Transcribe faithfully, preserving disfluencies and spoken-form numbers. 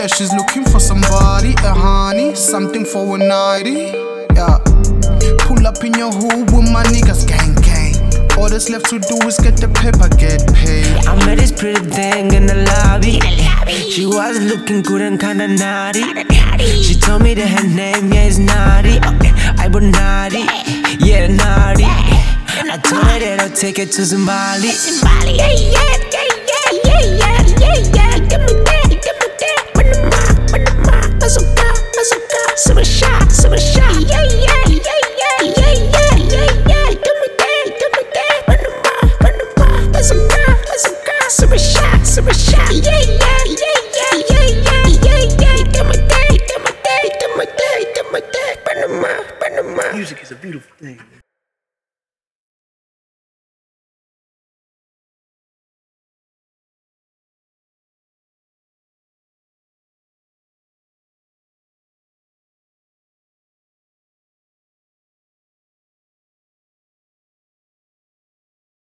Yeah, she's looking for somebody, a honey, something for a nighty. Yeah, pull up in your hood with my niggas, gang gang. All that's left to do is get the paper, get paid. I met this pretty thing in the lobby. She was looking good and kinda naughty. She told me that her name, yeah, is Naughty. I was naughty, yeah, naughty. I told her that I'll take her to Zimbabwe. Yeah, yeah, yeah, yeah, yeah, yeah.